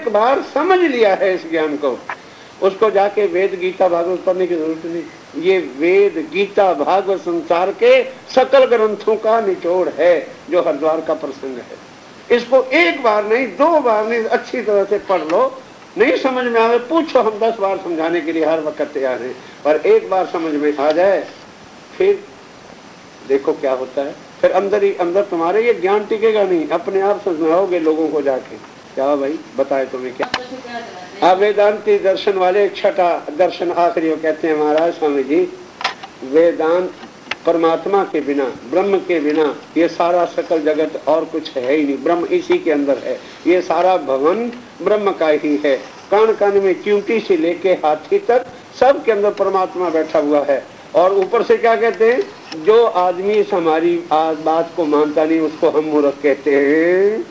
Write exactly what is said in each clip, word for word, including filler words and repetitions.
एक बार समझ लिया है इस ज्ञान को, उसको जाके वेद गीता भागवत पढ़ने की जरूरत नहीं। ये वेद गीता भागवत संसार के सकल ग्रंथों का निचोड़ है जो हरिद्वार का प्रसंग है। इसको एक बार नहीं, दो बार नहीं, अच्छी तरह से पढ़ लो। नहीं समझ में आवे पूछो, हम दस बार समझाने के लिए हर वक्त तैयार हैं, पर एक बार समझ में आ जाए फिर देखो क्या होता है। फिर अंदर ही अंदर तुम्हारे ये ज्ञान टिकेगा नहीं, अपने आप समझाओगे लोगों को जाके। क्या भाई बताए तुम्हें क्या? आप वेदांती दर्शन वाले छठा दर्शन आखिरी कहते हैं महाराज स्वामी जी, वेदांत परमात्मा के बिना, ब्रह्म के बिना ये सारा सकल जगत और कुछ है ही नहीं, ब्रह्म इसी के अंदर है। ये सारा भवन ब्रह्म का ही है। कण कण में चींटी से लेके हाथी तक सब के अंदर परमात्मा बैठा हुआ है। और ऊपर से क्या कहते हैं, जो आदमी इस हमारी बात को मानता नहीं उसको हम मूर्ख कहते हैं।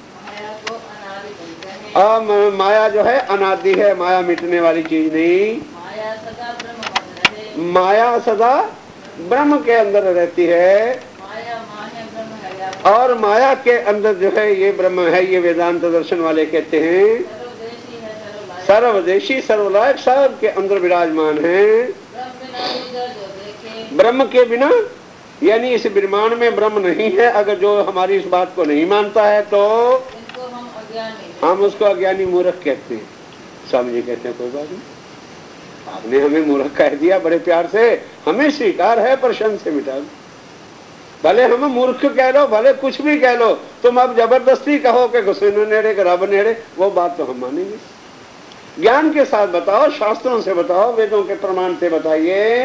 आ, माया जो है अनादि है, माया मिटने वाली चीज नहीं। माया सदा ब्रह्म माया सदा ब्रह्म के अंदर रहती है, माया माया ब्रह्म है। और माया के अंदर जो है ये ब्रह्म है। ये वेदांत दर्शन वाले कहते हैं सर्वदेशी सर्वलायक सब के अंदर विराजमान है। ब्रह्म के बिना यानी इस ब्रह्मांड में ब्रह्म नहीं है। अगर जो हमारी इस बात को नहीं मानता है तो हम उसको अज्ञानी मूर्ख कहते हैं। स्वामी जी कहते हैं कोई बात नहीं, आपने हमें मूर्ख कह दिया बड़े प्यार से, हमें स्वीकार है, पर शन से मिटा दो। भले हमें मूर्ख कह लो, भले कुछ भी कह लो, तुम अब जबरदस्ती कहो कि घुसेनो नेड़े के रब नेड़े, वो बात तो हम मानेंगे। ज्ञान के साथ बताओ, शास्त्रों से बताओ, वेदों के प्रमाण से बताइए।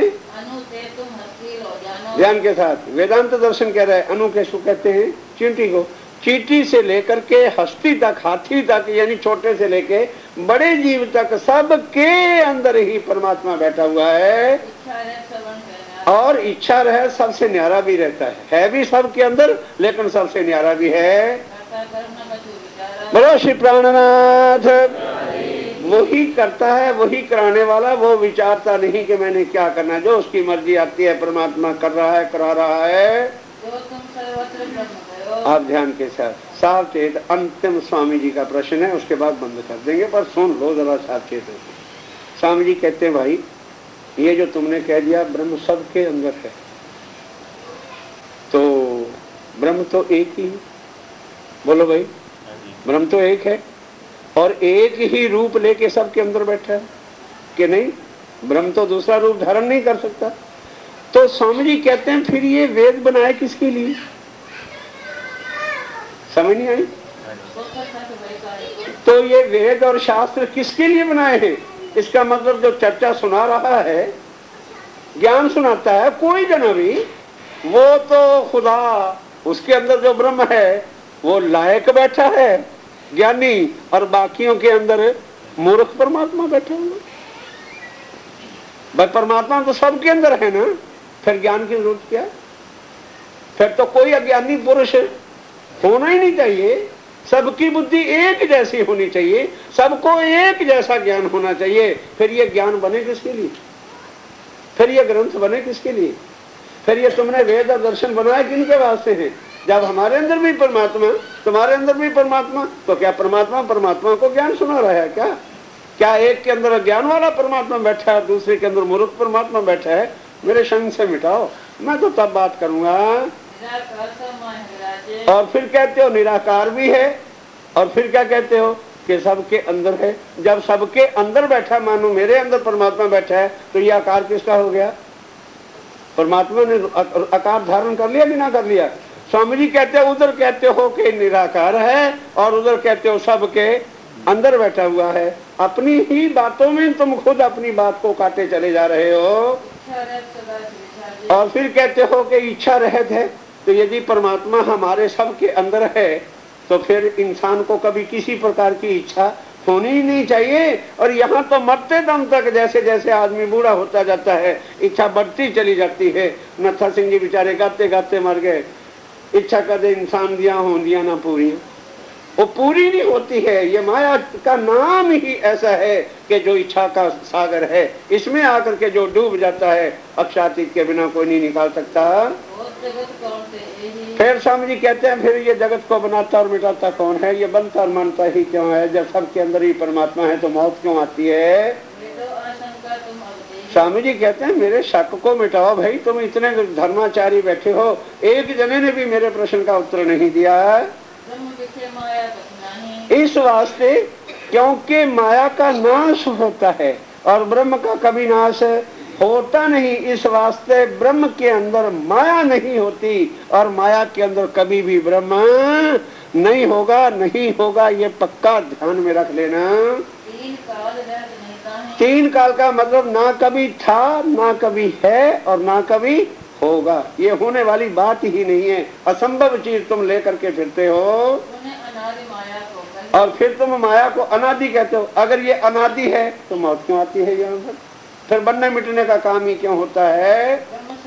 ज्ञान के साथ वेदांत दर्शन कह रहे हैं। अनु के शु कहते हैं चींटी को। चींटी से लेकर के हस्ती तक, हाथी तक, यानी छोटे से लेके बड़े जीव तक सब के अंदर ही परमात्मा बैठा हुआ है। और इच्छा रहे सबसे न्यारा भी रहता है, है भी सबके अंदर लेकिन सबसे न्यारा भी है। बोलो श्री प्राणनाथ। वही करता है, वही कराने वाला, वो विचारता नहीं कि मैंने क्या करना। जो उसकी मर्जी आती है परमात्मा कर रहा है, करा रहा है। आप ध्यान के साथ सावचेत। अंतिम स्वामी जी का प्रश्न है, उसके बाद बंद कर देंगे, पर सुन लो जरा सावचेत होकर। स्वामी जी कहते हैं भाई ये जो तुमने कह दिया ब्रह्म सबके अंदर है, तो ब्रह्म तो एक ही है। बोलो भाई, ब्रह्म तो एक है और एक ही रूप लेके सबके अंदर बैठा है कि नहीं? ब्रह्म तो दूसरा रूप धारण नहीं कर सकता। तो स्वामी जी कहते हैं फिर ये वेद बनाए किसके लिए? समझ नहीं आई? तो ये वेद और शास्त्र किसके लिए बनाए हैं? इसका मतलब जो चर्चा सुना रहा है, ज्ञान सुनाता है कोई जना भी, वो तो खुदा, उसके अंदर जो ब्रह्म है वो लायक बैठा है ज्ञानी, और बाकियों के अंदर मूर्ख परमात्मा बैठा हुआ। बस परमात्मा तो सबके अंदर है ना, फिर ज्ञान की जरूरत क्या? फिर तो कोई अज्ञानी पुरुष होना ही नहीं चाहिए। सबकी बुद्धि एक जैसी होनी चाहिए, सबको एक जैसा ज्ञान होना चाहिए। फिर ये ज्ञान बने किसके लिए? फिर ये ग्रंथ बने किसके लिए? फिर ये तुमने वेद और दर्शन बनाए किनके वास्ते हैं? जब हमारे अंदर भी परमात्मा, तुम्हारे अंदर भी परमात्मा, तो क्या परमात्मा परमात्मा को ज्ञान सुना रहा है क्या? क्या एक के अंदर ज्ञान वाला परमात्मा बैठा है, दूसरे के अंदर मूर्ख परमात्मा बैठा है? मेरे संग से मिटाओ, मैं तो तब बात करूंगा। और फिर कहते हो निराकार भी है, और फिर क्या कहते हो कि सबके अंदर है। जब सबके अंदर बैठा, मानो मेरे अंदर परमात्मा बैठा है, तो ये आकार किसका हो गया? परमात्मा ने आकार धारण कर लिया कि ना कर लिया? स्वामी जी कहते हो उधर कहते हो कि निराकार है और उधर कहते हो सबके अंदर बैठा हुआ है। अपनी ही बातों में तुम खुद अपनी बात को काटे चले जा रहे हो। और फिर कहते हो कि इच्छा रहित है। तो यदि परमात्मा हमारे सबके अंदर है तो फिर इंसान को कभी किसी प्रकार की इच्छा होनी ही नहीं चाहिए। और यहाँ तो मरते दम तक जैसे जैसे आदमी बूढ़ा होता जाता है इच्छा बढ़ती चली जाती है। नत्था सिंह जी बेचारे गाते गाते मर गए। इच्छा कदे इंसान दिया हो दिया ना पूरी, वो पूरी नहीं होती है। ये माया का नाम ही ऐसा है कि जो इच्छा का सागर है, इसमें आकर के जो डूब जाता है अक्षातीत के बिना कोई नहीं निकाल सकता। फिर स्वामी जी कहते हैं फिर ये जगत को बनाता और मिटाता कौन है, ये बनता और मानता ही क्यों है, जब सबके अंदर ही परमात्मा है तो मौत क्यों आती है। स्वामी जी कहते हैं मेरे शक को मिटाओ भाई, तुम इतने धर्माचारी बैठे हो, एक जने ने भी मेरे प्रश्न का उत्तर नहीं दिया। इस वास्ते क्योंकि माया का नाश होता है और ब्रह्म का कभी नाश होता नहीं, इस वास्ते ब्रह्म के अंदर माया नहीं होती और माया के अंदर कभी भी ब्रह्म नहीं होगा, नहीं होगा, ये पक्का ध्यान में रख लेना। तीन काल तीन काल का मतलब ना कभी था, ना कभी है और ना कभी होगा, ये होने वाली बात ही नहीं है। असंभव चीज तुम लेकर के फिरते हो और फिर तुम माया को अनादि कहते हो। अगर ये अनादि है तो मौत क्यों आती है यहाँ पर, फिर बनने मिटने का काम ही क्यों होता है।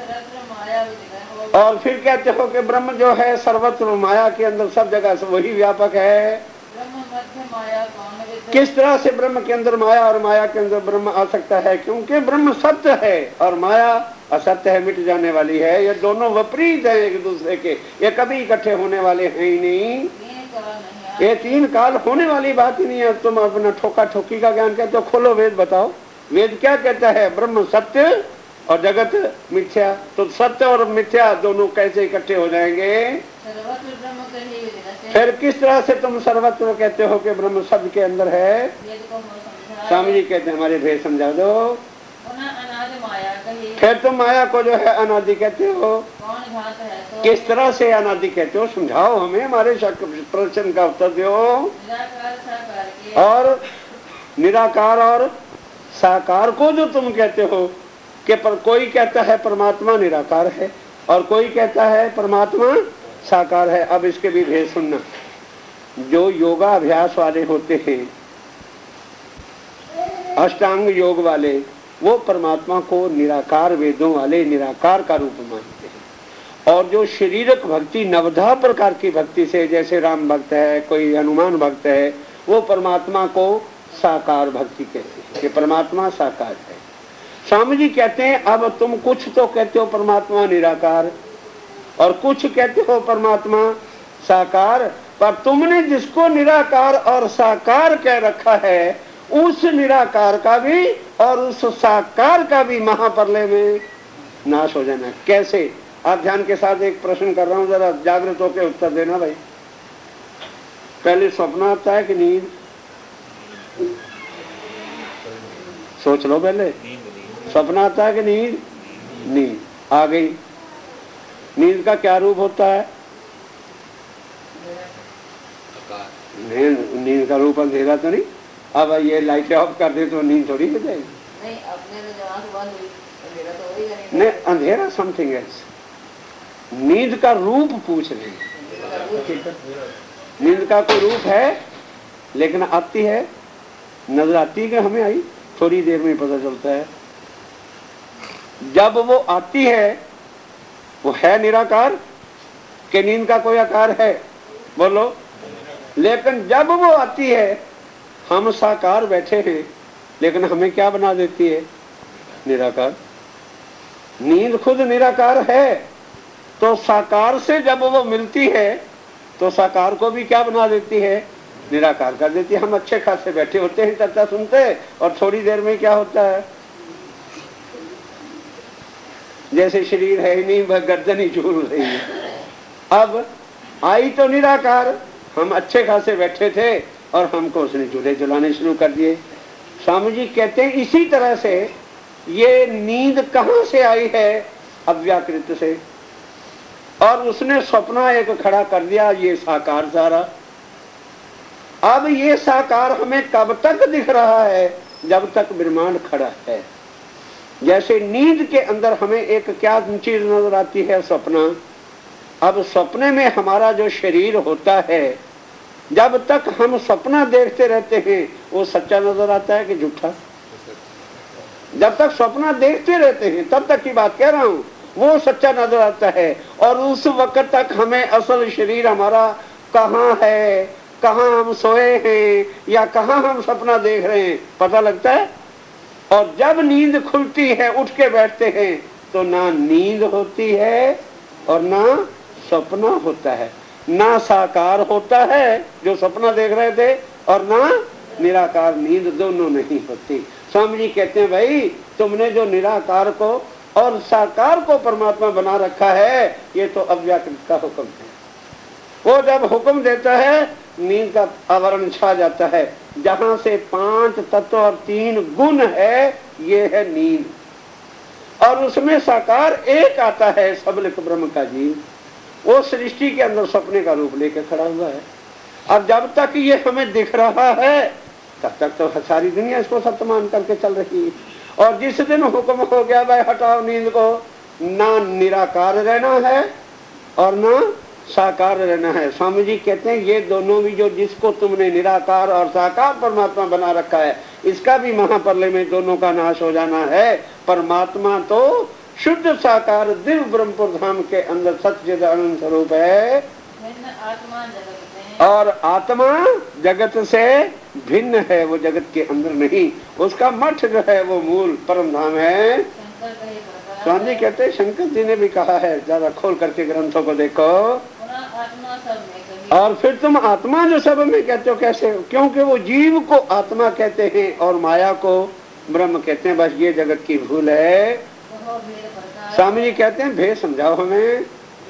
और फिर कहते हो कि ब्रह्म जो है सर्वत्र माया के अंदर सब जगह से वही व्यापक है। किस तरह से ब्रह्म के अंदर माया और माया के अंदर ब्रह्म आ सकता है, क्योंकि ब्रह्म सत्य है और माया असत्य है, मिट जाने वाली है। ये दोनों विपरीत है एक दूसरे के, ये कभी इकट्ठे होने वाले हैं ही नहीं। ये तीन काल होने वाली बात ही नहीं है। तुम अपना ठोका ठोकी का ज्ञान कहते हो, खोलो वेद बताओ, वेद क्या कहता है, ब्रह्म सत्य और जगत मिथ्या। तो सत्य और मिथ्या दोनों कैसे इकट्ठे हो जाएंगे। फिर किस तरह से तुम सर्वत्र कहते हो कि ब्रह्म सब के अंदर है। स्वामी जी कहते हैं हमारे भेद समझा दो। फिर तुम माया को जो है अनादि कहते हो, किस तरह से अनादि कहते हो, समझाओ हमें, हमारे प्रश्न का उत्तर दो। और निराकार और साकार को जो तुम कहते हो कि पर कोई कहता है परमात्मा निराकार है और कोई कहता है परमात्मा साकार है। अब इसके भी भेद सुनना। जो योगा अभ्यास वाले होते हैं, अष्टांग योग वाले, वो परमात्मा को निराकार, वेदों वाले निराकार का रूप मानते हैं। और जो शरीरक भक्ति नवधा प्रकार की भक्ति से, जैसे राम भक्त है, कोई हनुमान भक्त है, वो परमात्मा को साकार भक्ति कहते हैं कि परमात्मा साकार है। स्वामी जी कहते हैं अब तुम कुछ तो कहते हो परमात्मा निराकार और कुछ कहते हो परमात्मा साकार, पर तुमने जिसको निराकार और साकार कह रखा है, उस निराकार का भी और उस साकार का भी महाप्रलय में नाश हो जाना। कैसे? आप ध्यान के साथ एक प्रश्न कर रहा हूं, जरा जागृत होकर उत्तर देना भाई। पहले स्वप्न आता है कि नींद? सोच लो पहले, स्वप्न आता है कि नींद? नींद आ गई। नींद का क्या रूप होता है? नींद नींद का रूप अंधेरा तो नहीं। अब ये लाइटें ऑफ कर दे तो नींद थोड़ी हो जाएगी। नहीं, अपने तो आंख बंद हुई, अंधेरा तो होगा नहीं। नहीं, अंधेरा समथिंग एल्स। नींद का रूप पूछ रहे हैं। नींद का कोई रूप है, लेकिन आती है, नजर आती है कि हमें आई, थोड़ी देर में पता चलता है। जब वो आती है वो है निराकार कि नींद का कोई आकार है? बोलो। लेकिन जब वो आती है, हम साकार बैठे हैं, लेकिन हमें क्या बना देती है? निराकार। नींद खुद निराकार है, तो साकार से जब वो मिलती है तो साकार को भी क्या बना देती है? निराकार कर देती है। हम अच्छे खासे बैठे होते हैं, चर्चा सुनते हैं, और थोड़ी देर में क्या होता है, जैसे शरीर है ही नहीं, वह गर्दन ही झूल रही है। अब आई तो निराकार, हम अच्छे खासे बैठे थे और हमको उसने चूल्हे जलाने शुरू कर दिए। स्वामी जी कहते हैं इसी तरह से ये नींद कहां से आई है? अव्याकृत से। और उसने स्वप्न एक खड़ा कर दिया, ये साकार सारा। अब ये साकार हमें कब तक दिख रहा है? जब तक ब्रह्मांड खड़ा है। जैसे नींद के अंदर हमें एक क्या चीज नजर आती है? स्वप्न। अब सपने में हमारा जो शरीर होता है, जब तक हम सपना देखते रहते हैं, वो सच्चा नजर आता है कि झूठा? जब तक सपना देखते रहते हैं, तब तक की बात कह रहा हूं, वो सच्चा नजर आता है। और उस वक्त तक हमें असल शरीर हमारा कहाँ है, कहाँ हम सोए हैं या कहाँ हम सपना देख रहे हैं, पता लगता है। और जब नींद खुलती है, उठ के बैठते हैं, तो ना नींद होती है और ना सपना होता है, ना साकार होता है जो सपना देख रहे थे, और ना निराकार नींद, दोनों नहीं होती। स्वामी जी कहते हैं भाई तुमने जो निराकार को और साकार को परमात्मा बना रखा है, ये तो अव्याकृत का हुक्म है। वो जब हुक्म देता है नींद का आवरण छा जाता है। जहां से पांच तत्व और तीन गुण है, ये है नींद। और उसमें साकार एक आता है, सबलिक ब्रह्म का जीव, वो सृष्टि के अंदर सपने का रूप लेकर खड़ा हुआ है। अब जब तक ये हमें दिख रहा है तब तक तो सारी दुनिया इसको सत्य मान करके चल रही है। और जिस दिन हुक्म हो गया भाई हटाओ नींद को, ना निराकार रहना है और ना साकार रहना है। स्वामी जी कहते हैं ये दोनों भी, जो जिसको तुमने निराकार और साकार परमात्मा बना रखा है, इसका भी महाप्रलय में दोनों का नाश हो जाना है। परमात्मा तो शुद्ध साकार दिव्य ब्रह्मपुर धाम के अंदर सच्चिदानंद स्वरूप है, आत्मा जगत और आत्मा जगत से भिन्न है, वो जगत के अंदर नहीं। उसका मठ जो है वो मूल परम धाम है। स्वामी जी कहते हैं, शंकर जी ने भी कहा है, जरा खोल करके ग्रंथों को देखो, आत्मा सब में, और फिर तुम आत्मा जो सब में कहते हो कैसे? क्योंकि वो जीव को आत्मा कहते हैं और माया को ब्रह्म कहते हैं। बस ये जगत की भूल है। स्वामी जी कहते हैं भेद समझाओ हमें।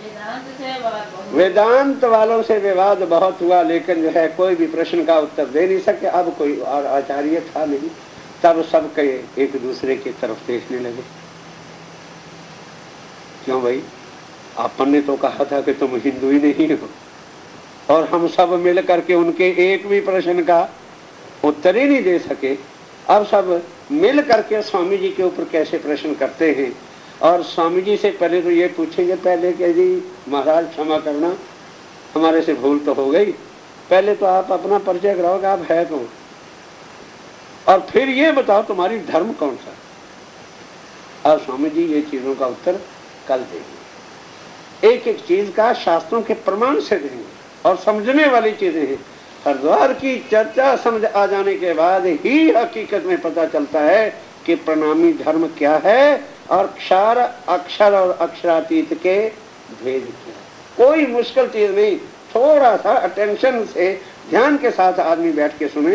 वेदांत वालों से विवाद बहुत हुआ, लेकिन जो है कोई भी प्रश्न का उत्तर दे नहीं सके। अब कोई और आचार्य था नहीं, तब सब के एक दूसरे की तरफ देखने लगे। क्यों भाई, आपन ने तो कहा था कि तुम हिंदू ही नहीं हो, और हम सब मिल करके उनके एक भी प्रश्न का उत्तर ही नहीं दे सके। अब सब मिल करके स्वामी जी के ऊपर कैसे प्रश्न करते हैं। और स्वामी जी से पहले तो ये पूछेंगे पहले कि जी महाराज क्षमा करना, हमारे से भूल तो हो गई, पहले तो आप अपना परिचय कराओगे, आप है कौन, और फिर ये बताओ तुम्हारी धर्म कौन सा। और स्वामी जी ये चीजों का उत्तर कल देंगे, एक एक चीज का शास्त्रों के प्रमाण से देंगे, और समझने वाली चीजें हैं। हरिद्वार की चर्चा समझ आ जाने के बाद ही हकीकत में पता चलता है कि प्रणामी धर्म क्या है, और क्षर अक्षर और अक्षरातीत के भेद क्या। कोई मुश्किल चीज नहीं, थोड़ा सा अटेंशन से ध्यान के साथ आदमी बैठ के सुने।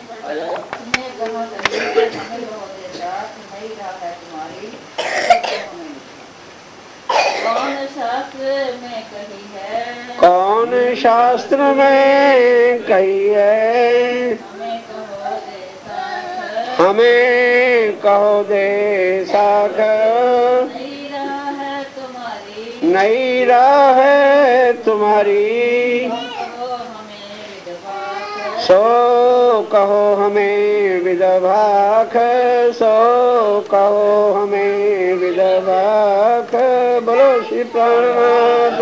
कौन शास्त्र में कही है, कौन शास्त्र में कही है, हमें कहो दे सागर, नई राह है तुम्हारी, नई राह है तुम्हारी, सो कहो हमें विधवाख, सो कहो हमें विधवाख। बोलो श्री प्राणनाथ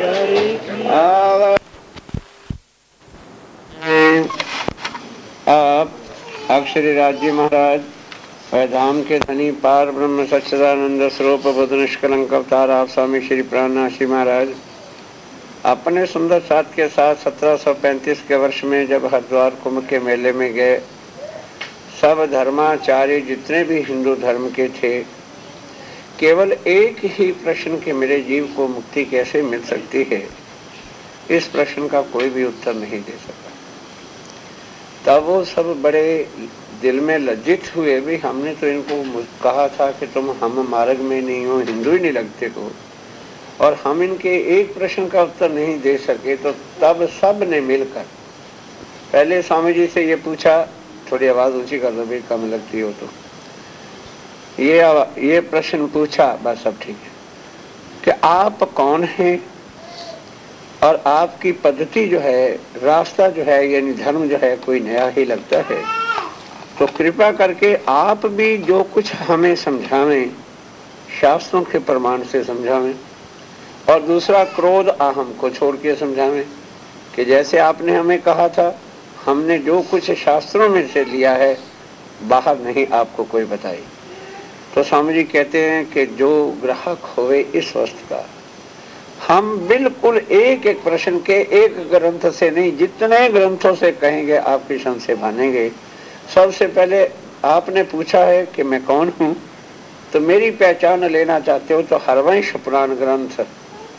आप अक्षरी राज्य महाराज धाम के धनी पार ब्रह्म सच्चिदानंद स्वरूप बुद्ध निष्कलंक अवतार आप स्वामी श्री प्राणनाथ श्री महाराज अपने सुंदर साथ के साथ सत्रह सौ पैंतीस के वर्ष में जब हरिद्वार कुंभ के मेले में गए, सब धर्माचार्य जितने भी हिंदू धर्म के थे, केवल एक ही प्रश्न कि मेरे जीव को मुक्ति कैसे मिल सकती है, इस प्रश्न का कोई भी उत्तर नहीं दे सका। तब वो सब बड़े दिल में लज्जित हुए, भी हमने तो इनको कहा था कि तुम हम मार्ग में नहीं हो, हिंदू ही नहीं लगते हो, और हम इनके एक प्रश्न का उत्तर नहीं दे सके। तो तब सब ने मिलकर पहले स्वामी जी से ये पूछा, थोड़ी आवाज ऊंची कर दो भाई, कम लगती हो तो, ये ये प्रश्न पूछा, बस सब ठीक है, कि आप कौन हैं और आपकी पद्धति जो है, रास्ता जो है, यानी धर्म जो है कोई नया ही लगता है, तो कृपा करके आप भी जो कुछ हमें समझावें शास्त्रों के प्रमाण से समझावें, और दूसरा क्रोध अहम को छोड़ के समझावें कि जैसे आपने हमें कहा था, हमने जो कुछ शास्त्रों में से लिया है बाहर नहीं आपको कोई बताई। तो स्वामी जी कहते हैं कि जो ग्राहक होवे इस वस्तु का, हम बिल्कुल एक एक प्रश्न के एक ग्रंथ से नहीं, जितने ग्रंथों से कहेंगे आपकी संशय मानेंगे। सबसे पहले आपने पूछा है कि मैं कौन हूँ, तो मेरी पहचान लेना चाहते हो तो हरवंश पुराण ग्रंथ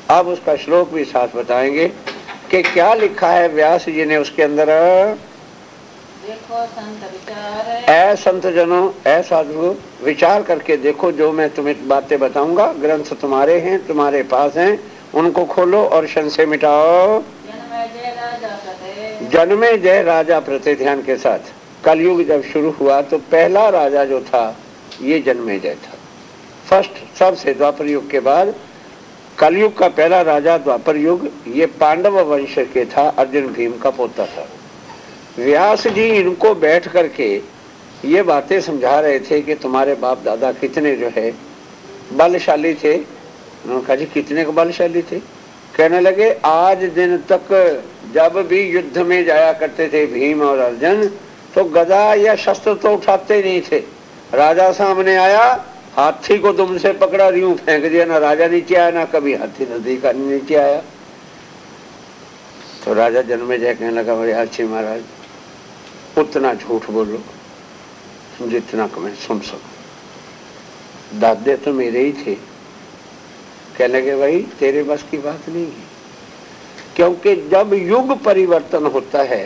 अब उसका श्लोक भी साथ बताएंगे कि क्या लिखा है व्यास जी ने उसके अंदर। देखो संत विचार ऐ संत जनों, ऐ साधु, विचार करके देखो जो मैं तुम्हें बातें बताऊंगा। ग्रंथ तुम्हारे हैं, तुम्हारे पास हैं, उनको खोलो और संशय मिटाओ। जन्मे जय राजा प्रते जन्मे जय राजा प्रते ध्यान के साथ। कलयुग जब शुरू हुआ तो पहला राजा जो था ये जन्मे जय था। फर्स्ट सबसे द्वापर युग के बाद कलयुग का पहला राजा द्वापर युग, ये पांडव वंश के था, अर्जुन भीम का पोता था। व्यास जी इनको बैठ करके ये बातें समझा रहे थे कि तुम्हारे बाप दादा कितने जो है बलशाली थे। उन्होंने कहा जी कितने को बलशाली थे। कहने लगे आज दिन तक जब भी युद्ध में जाया करते थे भीम और अर्जुन, तो गदा या शस्त्र तो उठाते नहीं थे। राजा सामने आया, हाथी को दुम से पकड़ा, यूं फेंक दिया, ना राजा नीचे आया ना कभी हाथी नदी का नीचे आया। तो राजा जन्मेजय कहने लगा भाई अच्छी महाराज उतना झूठ बोलो जितना कि मैं सुन सकूं। दादे तो मेरे ही थे। कहने लगे भाई तेरे बस की बात नहीं है, क्योंकि जब युग परिवर्तन होता है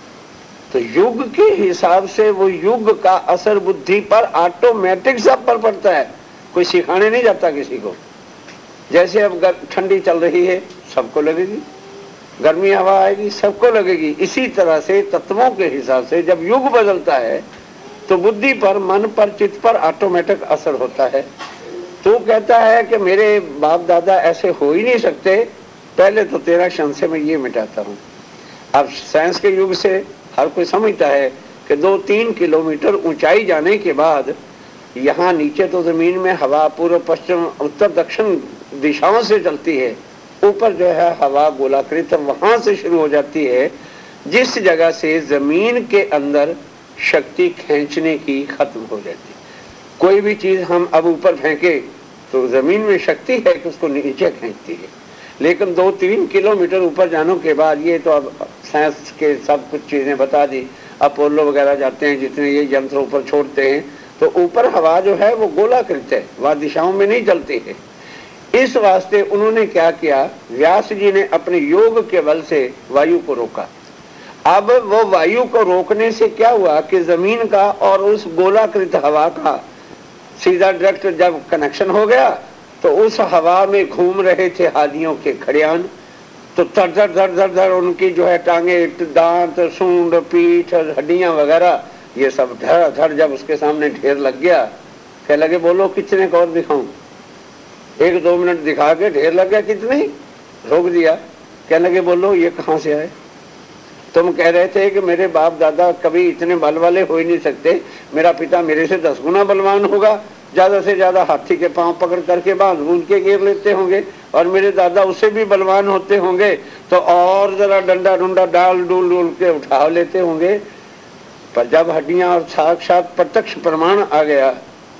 तो युग के हिसाब से वो युग का असर बुद्धि पर ऑटोमेटिक सब पर पड़ता है, कोई सिखाने नहीं जाता किसी को। जैसे अब ठंडी चल रही है सबको लगेगी, गर्मी हवा आएगी सबको लगेगी। इसी तरह से तत्वों के हिसाब से जब युग बदलता है तो बुद्धि पर, मन पर, चित्त पर ऑटोमेटिक असर होता है। तो कहता है कि मेरे बाप दादा ऐसे हो ही नहीं सकते, पहले तो तेरा संशय में ये मिटाता हूँ। अब साइंस के युग से हर कोई समझता है कि दो तीन किलोमीटर ऊंचाई जाने के बाद यहाँ नीचे तो जमीन में हवा पूर्व पश्चिम उत्तर दक्षिण दिशाओं से चलती है, ऊपर जो है हवा गोलाकृत वहां से शुरू हो जाती है, जिस जगह से जमीन के अंदर शक्ति खींचने की खत्म हो जाती है। कोई भी चीज हम अब ऊपर फेंके तो जमीन में शक्ति है कि उसको नीचे खींचती है, लेकिन दो तीन किलोमीटर ऊपर जाने के बाद, ये तो अब साइंस के सब कुछ चीजें बता दी, अपोलो वगैरह जाते हैं जितने ये यंत्र ऊपर छोड़ते हैं तो ऊपर हवा जो है वो गोलाकृत है, वह दिशाओं में नहीं चलती है। इस वास्ते उन्होंने क्या किया, व्यास जी ने अपने योग के बल से वायु को रोका। अब वो वायु को रोकने से क्या हुआ कि जमीन का और उस गोलाकृत हवा का सीधा डायरेक्ट जब कनेक्शन हो गया तो उस हवा में घूम रहे थे हाथियों के खड़ियान, तो धड़ धड़ धड़ धड़ धड़ उनकी जो है टांगे, दांत, सूंड, पीठ, हड्डियां वगैरह ये सब धड़ धड़ जब उसके सामने ढेर लग गया। कह लगे बोलो कितने को और दिखाऊं। एक दो मिनट दिखा के ढेर लग गया, कितने ही रोक दिया। कहने लगे बोलो ये कहां से आए। तुम कह रहे थे कि मेरे बाप दादा कभी इतने बल वाले हो ही नहीं सकते, मेरा पिता मेरे से दस गुना बलवान होगा, ज्यादा से ज्यादा हाथी के पांव पकड़ करके बांध बूंद के घेर लेते होंगे, और मेरे दादा उससे भी बलवान होते होंगे तो और जरा डंडा डुंडा डाल डूल डूल के उठा लेते होंगे। पर जब हड्डियां और साक्षात प्रत्यक्ष प्रमाण आ गया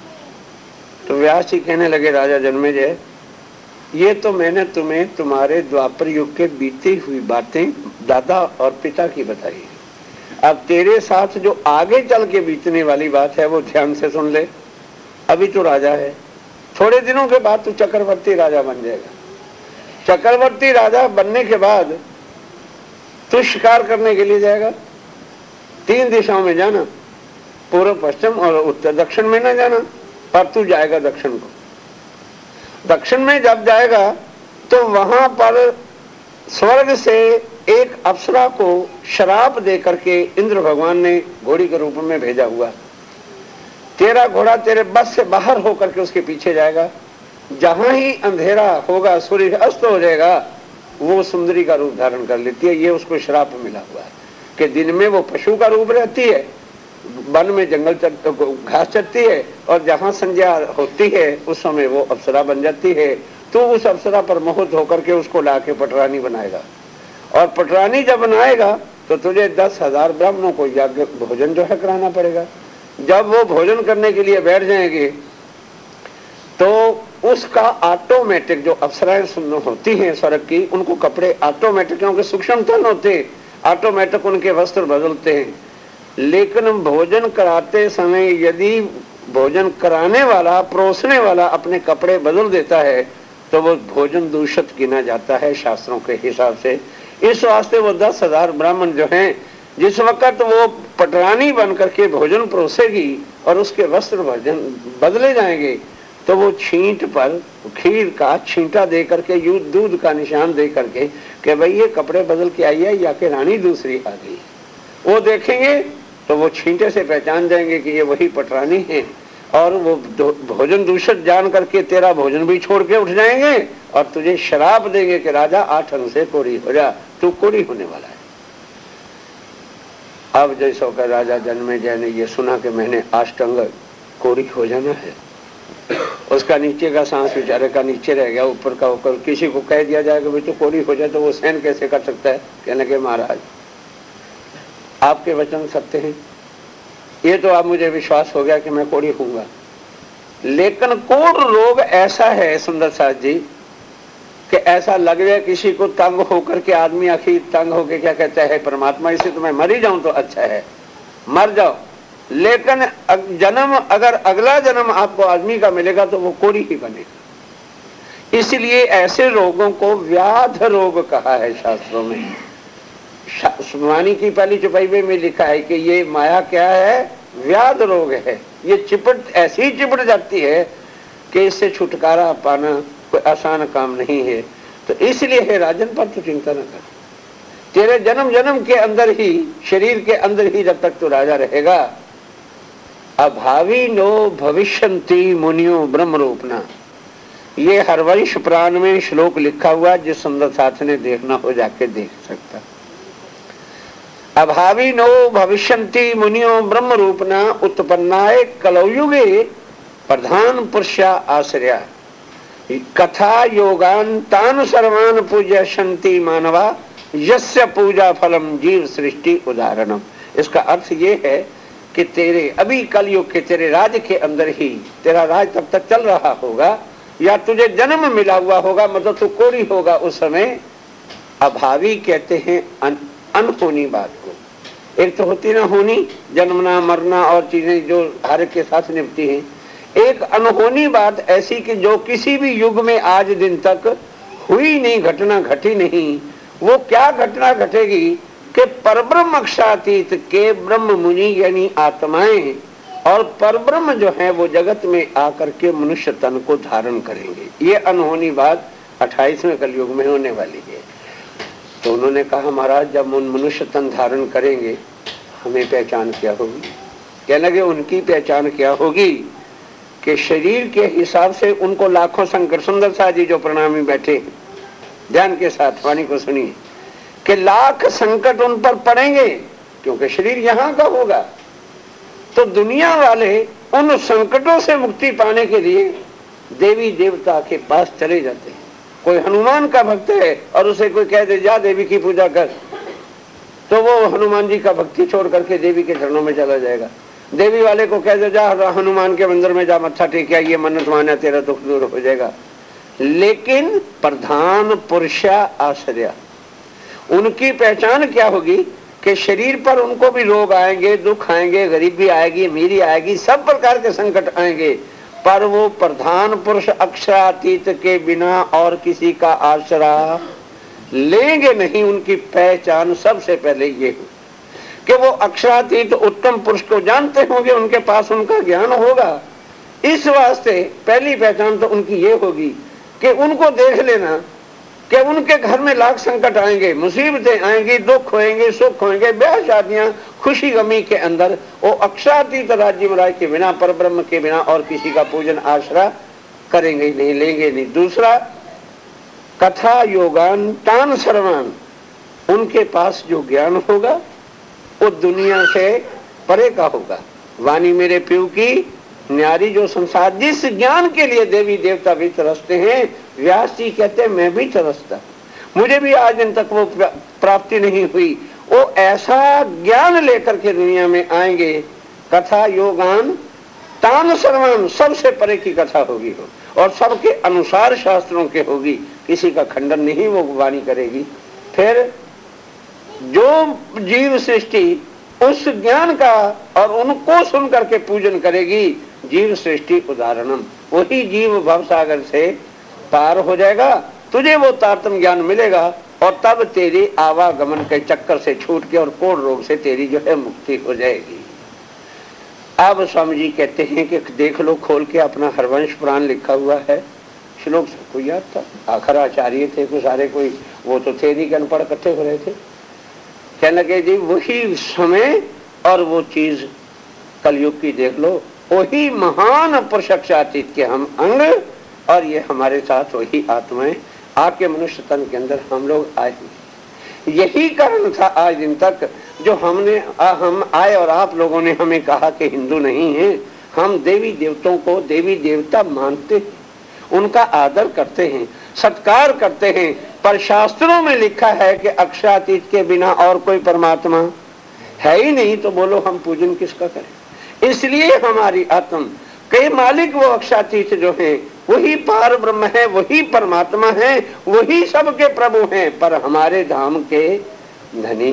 तो व्यास जी कहने लगे राजा जन्मेजय, ये तो मैंने तुम्हें तुम्हारे द्वापर युग के बीती हुई बातें दादा और पिता की बताई। अब तेरे साथ जो आगे चल के बीतने वाली बात है वो ध्यान से सुन ले। अभी तो राजा है, थोड़े दिनों के बाद तू चक्रवर्ती राजा बन जाएगा। चक्रवर्ती राजा बनने के बाद तू शिकार करने के लिए जाएगा। तीन दिशाओं में जाना, पूर्व पश्चिम और उत्तर दक्षिण में ना जाना, पर तू जाएगा दक्षिण को। दक्षिण में जब जाएगा तो वहां पर स्वर्ग से एक अप्सरा को शराप दे करके इंद्र भगवान ने घोड़ी के रूप में भेजा हुआ। तेरा घोड़ा तेरे बस से बाहर होकर के उसके पीछे जाएगा। जहां ही अंधेरा होगा, सूर्य अस्त हो जाएगा, वो सुंदरी का रूप धारण कर लेती है। ये उसको श्राप मिला हुआ है कि दिन में वो पशु का रूप रहती है, वन में जंगल चर, घास चरती है, और जहां संध्या होती है उस समय वो अप्सरा बन जाती है। तो उस अप्सरा पर मोहित होकर के उसको लाके पटरानी बनाएगा, और पटरानी जब बनाएगा तो तुझे दस हजार ब्राह्मणों को यज्ञ भोजन जो है कराना पड़ेगा। जब वो भोजन करने के लिए बैठ जाएंगे तो उसका ऑटोमेटिक, जो अप्सराएं होती हैं स्वर्ग की, उनको कपड़े ऑटोमेटिक, क्योंकि सूक्ष्म तन होते, ऑटोमेटिक उनके वस्त्र बदलते हैं। लेकिन भोजन कराते समय यदि भोजन कराने वाला, परोसने वाला अपने कपड़े बदल देता है तो वो भोजन दूषित गिना जाता है शास्त्रों के हिसाब से। इस वास्ते वो दस हजार ब्राह्मण जो हैं, जिस वक्त वो पटरानी बन करके भोजन परोसेगी और उसके वस्त्र भोजन बदले जाएंगे, तो वो छींट पर खीर का छींटा दे करके, यू दूध का निशान दे करके कि भाई ये कपड़े बदल के आई है या कि रानी दूसरी आ गई, वो देखेंगे तो वो छींटे से पहचान जाएंगे कि ये वही पटरानी है, और वो भोजन दूषित जान करके तेरा भोजन भी छोड़ के उठ जाएंगे और तुझे शराप देंगे कि राजा आठ अंग से कोढ़ी हो जा, तू कोढ़ी होने वाला है। अब जैसो का राजा जन्मेजय ने ये सुना कि मैंने अष्टांग कोढ़ी हो जाना है, उसका नीचे का सांस बेचारे का नीचे रह गया, ऊपर का ऊपर। किसी को कह दिया जाए कि भाई तो कोढ़ी हो जाए तो वो सहन कैसे कर सकता है? कहने के महाराज आपके वचन सत्य हैं, ये तो आप मुझे विश्वास हो गया कि मैं कोढ़ी हूंगा, लेकिन कोढ़ रोग ऐसा है सुंदर साथ जी कि ऐसा लग जाए किसी को तंग होकर के आदमी आखिर तंग होकर क्या कहता है, परमात्मा इसे तो मैं मर ही जाऊं तो अच्छा है, मर जाओ। लेकिन जन्म अगर अगला जन्म आपको आदमी का मिलेगा तो वो कोढ़ी ही बनेगा। इसलिए ऐसे रोगों को व्याध रोग कहा है शास्त्रों में। वाणी की पहली चौपाई में लिखा है कि ये माया क्या है? व्याध रोग है। ये चिपट ऐसी चिपट जाती है कि इससे छुटकारा पाना कोई आसान काम नहीं है। तो इसलिए है राजन पर तो चिंता न कर, तेरे जन्म जन्म के अंदर ही, शरीर के अंदर ही जब तक तो राजा रहेगा। अभावी नो भविष्यंति मुनियो ब्रह्म रूपना, ये हरवंश पुराण में श्लोक लिखा हुआ, जिस सुंदर साथ ने देखना हो जाके देख सकता। अभावी नो भविष्यंति मुनियो ब्रह्म रूपना उत्पन्नाय कलयुगे प्रधान पुरुषा आश्रया कथा योगान तान सर्वान पूजयन्ति मानवा यस्य पूजा फलम जीव सृष्टि उदाहरणम। इसका अर्थ ये है कि तेरे अभी कलयुग के तेरे राज के अंदर ही, तेरा राज तब तक चल रहा होगा या तुझे जन्म मिला हुआ होगा, मतलब तू कोढ़ी होगा उस समय। अभावी कहते हैं अन, अनहोनी बात को। एक तो होती ना होनी, जन्मना मरना और चीजें जो हर के साथ निपटी हैं। एक अनहोनी बात ऐसी कि जो किसी भी युग में आज दिन तक हुई नहीं, घटना घटी नहीं। वो क्या घटना घटेगी कि परब्रह्म अक्षरातीत के ब्रह्म मुनि यानी आत्माएं और परब्रह्म जो है वो जगत में आकर के मनुष्य तन को धारण करेंगे। ये अनहोनी बात अट्ठाईसवें कलयुग में होने वाली है। तो उन्होंने कहा महाराज जब उन मनुष्य तन धारण करेंगे हमें पहचान क्या होगी? कहने लगे उनकी पहचान क्या होगी कि शरीर के हिसाब से उनको लाखों संकट, सुंदर साह जी जो प्रणामी बैठे ध्यान के साथ वाणी को सुनिए, कि लाख संकट उन पर पड़ेंगे क्योंकि शरीर यहाँ का होगा। तो दुनिया वाले उन संकटों से मुक्ति पाने के लिए देवी देवता के पास चले जाते हैं। कोई हनुमान का भक्त है और उसे कोई कह दे जा देवी की पूजा कर, तो वो हनुमान जी का भक्ति छोड़ करके देवी के चरणों में चला जाएगा। देवी वाले को कह दे जा हनुमान के मंदिर में जा मत्था टेक ये मन्नत माना तेरा दुख दूर हो जाएगा। लेकिन प्रधान पुरुषा आश्रया, उनकी पहचान क्या होगी कि शरीर पर उनको भी रोग आएंगे, दुख आएंगे, गरीबी आएगी, अमीरी आएगी, सब प्रकार के संकट आएंगे, पर वो प्रधान पुरुष अक्षरातीत के बिना और किसी का आश्रय लेंगे नहीं। उनकी पहचान सबसे पहले ये हो कि वो अक्षरातीत उत्तम पुरुष को जानते होंगे, उनके पास उनका ज्ञान होगा। इस वास्ते पहली पहचान तो उनकी ये होगी कि उनको देख लेना कि उनके घर में लाख संकट आएंगे, मुसीबतें आएंगी, दुख होंगे, सुख होंगे, ब्याह शादियां, खुशी गमी के अंदर वो अक्षरातीत राज्य महाराज के बिना, पर ब्रह्म के बिना और किसी का पूजन आश्रय करेंगे ही नहीं, लेंगे नहीं। दूसरा कथा योगान तान सर्वान, उनके पास जो ज्ञान होगा वो दुनिया से परे का होगा। वाणी मेरे प्यू की न्यारी जो संसार, जिस ज्ञान के लिए देवी देवता भी तरसते हैं, व्यास जी कहते हैं मैं भी तरसता, मुझे भी आज दिन तक वो प्राप्ति नहीं हुई। वो ऐसा ज्ञान लेकर के दुनिया में आएंगे। कथा योगान तान सर्वान, सबसे परे की कथा होगी हो और सबके अनुसार शास्त्रों के होगी, किसी का खंडन नहीं वो वाणी करेगी। फिर जो जीव सृष्टि उस ज्ञान का और उनको सुन करके पूजन करेगी, जीव सृष्टि उदाहरणम, वही जीव भवसागर से पार हो जाएगा, तुझे वो तारतम्य ज्ञान मिलेगा और तब तेरी आवागमन के चक्कर से छूट के और कोढ़ रोग से तेरी जो है मुक्ति हो जाएगी। अब स्वामी जी कहते हैं कि देख लो खोल के अपना हरवंश पुराण लिखा हुआ है, श्लोक सबको याद था, आखिर आचार्य थे कोई सारे, कोई वो तो थे नहीं कि अनपढ़ इकट्ठे हो रहे थे। कहने लगे जी वही समय और वो चीज कलयुग की देख लो, वही महान पुरुषातीत के हम अंग और ये हमारे साथ वही आत्माएं आपके मनुष्य तन के अंदर हम लोग आए। यही कारण था आज दिन तक जो हमने आ, हम आए और आप लोगों ने हमें कहा कि हिंदू नहीं है, हम देवी देवताओं को देवी देवता मानते हैं, उनका आदर करते हैं, सत्कार करते हैं, पर शास्त्रों में लिखा है कि अक्षरातीत के बिना और कोई परमात्मा है ही नहीं, तो बोलो हम पूजन किसका करें। इसलिए हमारी आत्म के मालिक वो अक्षरातीत जो है वही पार ब्रह्म है, वही परमात्मा है, वही सबके प्रभु हैं, पर हमारे धाम के धनी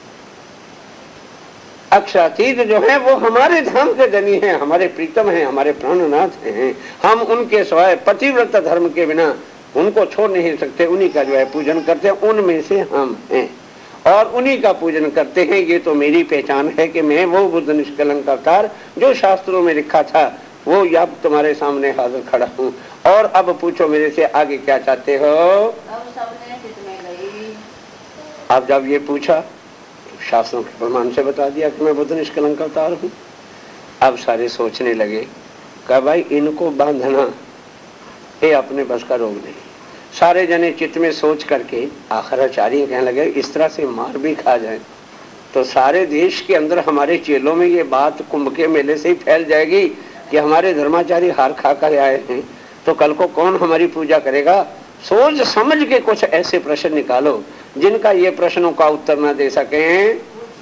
अक्षरातीत जो है वो हमारे धाम के धनी हैं, हमारे प्रीतम हैं, हमारे प्राणनाथ हैं। हम उनके सिवाय पतिव्रत धर्म के बिना उनको छोड़ नहीं सकते, उन्हीं का जो है पूजन करते हैं, उनमें से हम हैं और उन्हीं का पूजन करते हैं। ये तो मेरी पहचान है कि मैं वो बुद्ध निष्कलंक अवतार जो शास्त्रों में लिखा था वो अब तुम्हारे सामने हाजिर खड़ा हूँ। और अब पूछो मेरे से आगे क्या चाहते हो। अब सबने चित में गई। अब जब ये पूछा शास्त्रों के प्रमाण से बता दिया कि मैं बुद्ध निष्कलंक अवतार हूँ। अब सारे सोचने लगे कि भाई इनको बांधना ये अपने बस का रोग नहीं। सारे जने चित्त में सोच करके आखिर आचार्य कहने लगे इस तरह से मार भी खा जाए तो सारे देश के अंदर हमारे चेलों में ये बात कुंभ के मेले से ही फैल जाएगी कि हमारे धर्माचार्य हार खा कर आए हैं, तो कल को कौन हमारी पूजा करेगा। सोच समझ के कुछ ऐसे प्रश्न निकालो जिनका ये प्रश्नों का उत्तर न दे सके।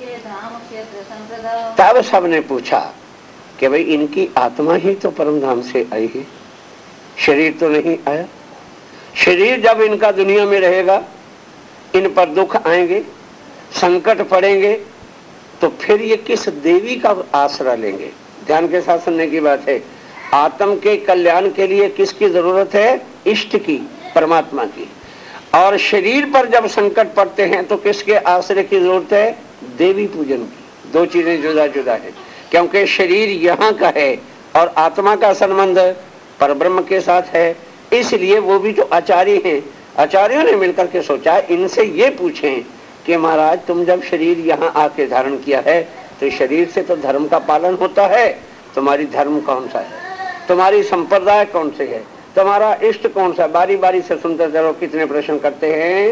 तब सबने पूछा कि भाई इनकी आत्मा ही तो परम धाम से आई है, शरीर तो नहीं आया। शरीर जब इनका दुनिया में रहेगा, इन पर दुख आएंगे, संकट पड़ेंगे, तो फिर ये किस देवी का आसरा लेंगे। ध्यान के साथ सुनने की बात है। आत्म के कल्याण के लिए किसकी जरूरत है? इष्ट की, परमात्मा की। और शरीर पर जब संकट पड़ते हैं तो किसके आश्रय की जरूरत है? देवी पूजन की। दो चीजें जुदा जुदा है, क्योंकि शरीर यहाँ का है और आत्मा का संबंध परब्रह्म के साथ है। इसलिए वो भी जो आचार्य हैं, आचार्यों ने मिलकर के सोचा इनसे ये पूछें कि महाराज तुम जब शरीर यहाँ आके धारण किया है तो शरीर से तो धर्म का पालन होता है, तुम्हारी धर्म कौन सा है, तुम्हारी संप्रदाय कौन से है, तुम्हारा इष्ट कौन सा। बारी बारी से सुनते चलो कितने प्रश्न करते हैं।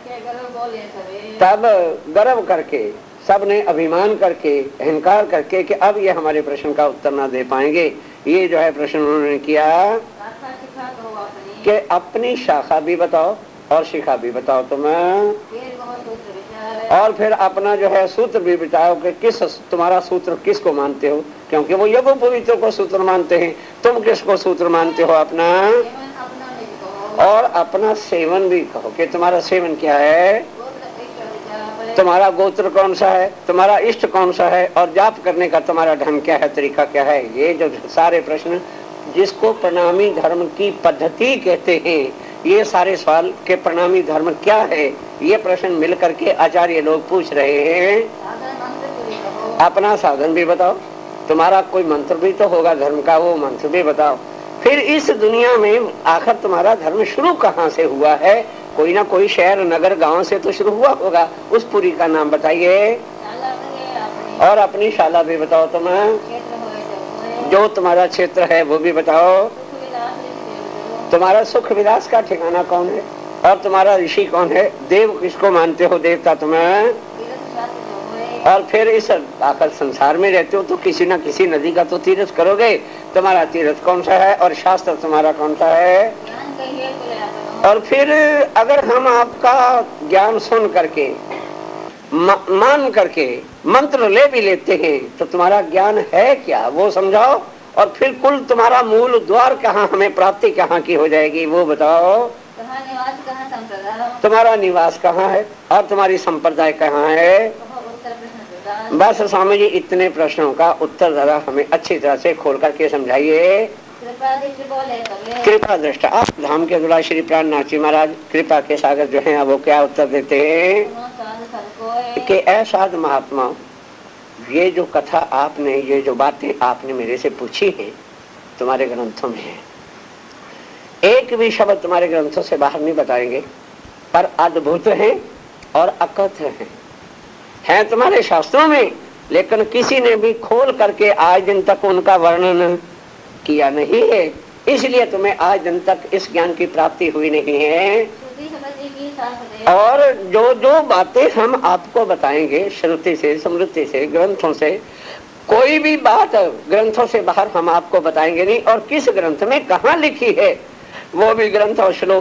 तब गर्व करके सबने अभिमान करके अहंकार करके कि अब ये हमारे प्रश्न का उत्तर ना दे पाएंगे, ये जो है प्रश्न उन्होंने किया कि अपनी शाखा भी बताओ और शिखा भी बताओ तुम्हें, और फिर अपना जो है सूत्र भी बताओ कि किस तुम्हारा सूत्र किसको मानते हो, क्योंकि वो यज्ञ पवित्र को सूत्र मानते हैं, तुम किसको सूत्र मानते हो अपना। और अपना सेवन भी कहो कि तुम्हारा सेवन क्या है, तुम्हारा गोत्र कौन सा है, तुम्हारा इष्ट कौन सा है, और जाप करने का तुम्हारा ढंग क्या है, तरीका क्या है। ये जो सारे प्रश्न जिसको प्रणामी धर्म की पद्धति कहते हैं, ये सारे सवाल के प्रणामी धर्म क्या है, ये प्रश्न मिल करके आचार्य लोग पूछ रहे हैं। अपना साधन भी बताओ, तुम्हारा कोई मंत्र भी तो होगा धर्म का, वो मंत्र भी बताओ। फिर इस दुनिया में आखिर तुम्हारा धर्म शुरू कहाँ से हुआ है, कोई ना कोई शहर नगर गांव से तो शुरू हुआ होगा, उस पुरी का नाम बताइए। और अपनी शाला भी बताओ, तुम्हें जो तुम्हारा क्षेत्र है वो भी बताओ। तुम्हारा सुख विलास का ठिकाना कौन है और तुम्हारा ऋषि कौन है, देव किसको मानते हो, देवता तुम्हें। और फिर इस आखिर संसार में रहते हो तो किसी न किसी नदी का तो तीर्थ करोगे, तुम्हारा तीर्थ कौन सा है और शास्त्र तुम्हारा कौन सा है। और फिर अगर हम आपका ज्ञान सुन करके मान करके मंत्र ले भी लेते हैं तो तुम्हारा ज्ञान है क्या वो समझाओ। और फिर कुल तुम्हारा मूल द्वार कहाँ, हमें प्राप्ति कहाँ की हो जाएगी वो बताओ। निवास कहाँ, संप्रदाय तुम्हारा निवास कहाँ है और तुम्हारी संप्रदाय कहाँ है। बस स्वामी जी इतने प्रश्नों का उत्तर जरा हमें अच्छी तरह से खोल करके समझाइए। कृपा दृष्टि बोले तबे कृपा दृष्टा आप धाम के दुला श्री प्राणनाथ जी महाराज कृपा के सागर जो हैं वो क्या उत्तर देते हैं सुनो साधु सबको कि ऐसा महात्मा ये जो कथा आपने ये जो बातें आपने मेरे से पूछी हैं तुम्हारे ग्रंथों में है, एक भी शब्द तुम्हारे ग्रंथों से बाहर नहीं बताएंगे, पर अद्भुत हैं और अकथ हैं, हैं तुम्हारे शास्त्रों में, लेकिन किसी ने भी खोल करके आज दिन तक उनका वर्णन किया नहीं है, इसलिए तुम्हें आज दिन तक इस ज्ञान की प्राप्ति हुई नहीं है। श्रुति समझी की शास्त्र और जो जो बातें हम आपको बताएंगे श्रुति से स्मृति से ग्रंथों से, कोई भी बात ग्रंथों से बाहर हम आपको बताएंगे नहीं, और किस ग्रंथ में कहाँ लिखी है वो भी ग्रंथ और श्लोक